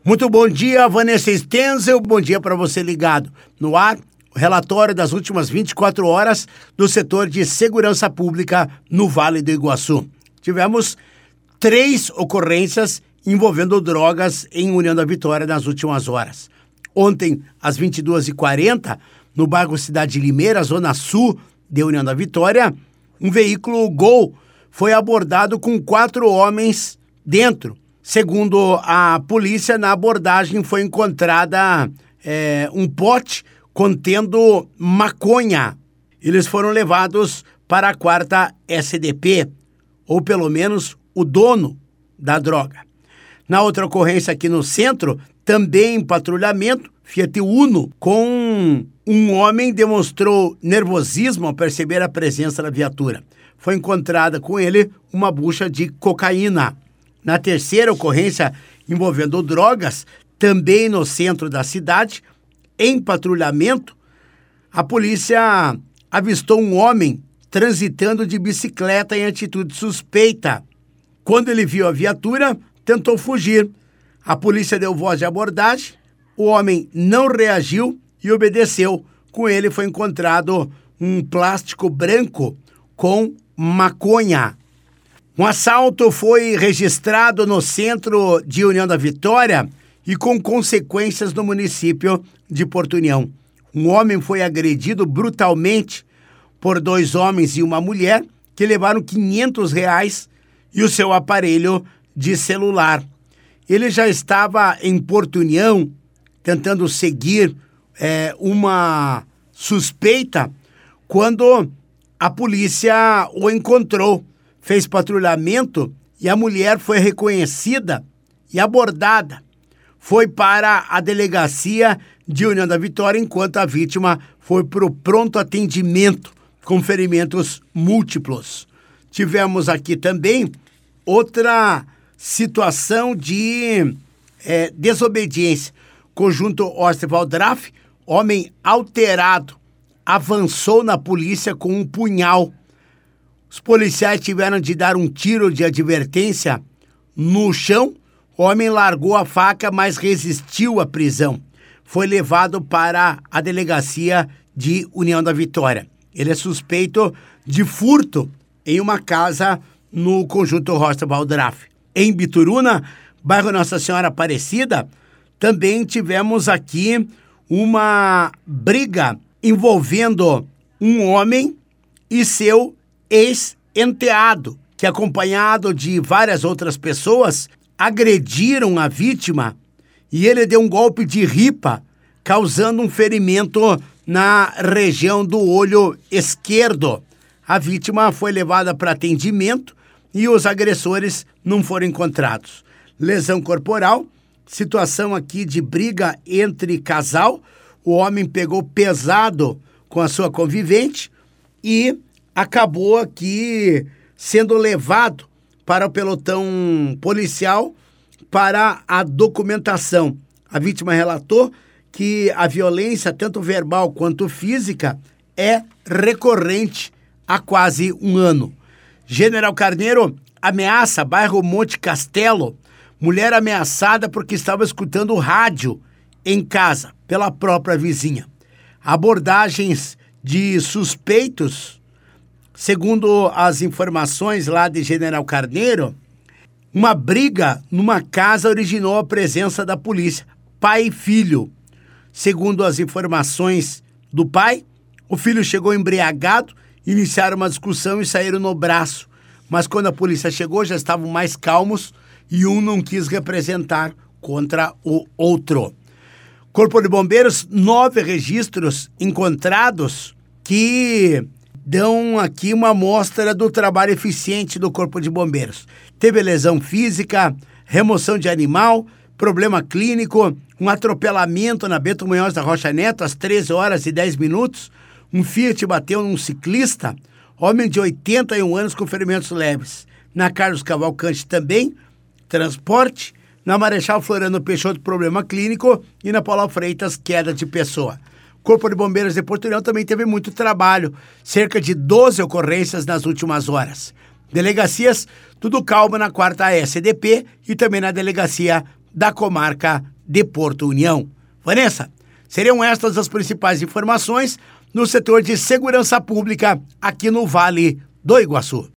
Muito bom dia, Vanessa Stenzel. Bom dia para você ligado. No ar, o relatório das últimas 24 horas do setor de segurança pública no Vale do Iguaçu. Tivemos 3 ocorrências envolvendo drogas em União da Vitória nas últimas horas. Ontem, às 22h40, no bairro Cidade Limeira, zona sul de União da Vitória, um veículo Gol foi abordado com 4 homens dentro. Segundo a polícia, na abordagem foi encontrada um pote contendo maconha. Eles foram levados para a 4ª SDP, ou pelo menos o dono da droga. Na outra ocorrência aqui no centro, também em patrulhamento, Fiat Uno, com um homem demonstrou nervosismo ao perceber a presença da viatura. Foi encontrada com ele uma bucha de cocaína. Na terceira ocorrência envolvendo drogas, também no centro da cidade, em patrulhamento, a polícia avistou um homem transitando de bicicleta em atitude suspeita. Quando ele viu a viatura, tentou fugir. A polícia deu voz de abordagem, o homem não reagiu e obedeceu. Com ele foi encontrado um plástico branco com maconha. Um assalto foi registrado no centro de União da Vitória e com consequências no município de Porto União. Um homem foi agredido brutalmente por 2 homens e uma mulher que levaram R$500 e o seu aparelho de celular. Ele já estava em Porto União tentando seguir uma suspeita quando a polícia o encontrou. Fez patrulhamento e a mulher foi reconhecida e abordada. Foi para a delegacia de União da Vitória, enquanto a vítima foi para o pronto atendimento com ferimentos múltiplos. Tivemos aqui também outra situação de desobediência. Conjunto Osterwaldraff, homem alterado, avançou na polícia com um punhal. Os policiais tiveram de dar um tiro de advertência no chão. O homem largou a faca, mas resistiu à prisão. Foi levado para a delegacia de União da Vitória. Ele é suspeito de furto em uma casa no conjunto Osterwaldraff. Em Bituruna, bairro Nossa Senhora Aparecida, também tivemos aqui uma briga envolvendo um homem e seu ex-enteado, que acompanhado de várias outras pessoas, agrediram a vítima e ele deu um golpe de ripa, causando um ferimento na região do olho esquerdo. A vítima foi levada para atendimento e os agressores não foram encontrados. Lesão corporal, situação aqui de briga entre casal, o homem pegou pesado com a sua convivente e acabou aqui sendo levado para o pelotão policial para a documentação. A vítima relatou que a violência, tanto verbal quanto física, é recorrente há quase um ano. General Carneiro ameaça bairro Monte Castelo. Mulher ameaçada porque estava escutando rádio em casa pela própria vizinha. Abordagens de suspeitos. Segundo as informações lá de General Carneiro, uma briga numa casa originou a presença da polícia, pai e filho. Segundo as informações do pai, o filho chegou embriagado, iniciaram uma discussão e saíram no braço. Mas quando a polícia chegou, já estavam mais calmos e um não quis representar contra o outro. Corpo de Bombeiros, 9 registros encontrados que dão aqui uma amostra do trabalho eficiente do Corpo de Bombeiros. Teve lesão física, remoção de animal, problema clínico, um atropelamento na Bento Munhoz da Rocha Neto às 13h10. Um Fiat bateu num ciclista, homem de 81 anos com ferimentos leves. Na Carlos Cavalcante também, transporte. Na Marechal Floriano Peixoto, problema clínico. E na Paula Freitas, queda de pessoa. Corpo de Bombeiros de Porto União também teve muito trabalho, cerca de 12 ocorrências nas últimas horas. Delegacias, tudo calmo na 4ª SDP e também na delegacia da comarca de Porto União. Vanessa, seriam estas as principais informações no setor de segurança pública aqui no Vale do Iguaçu.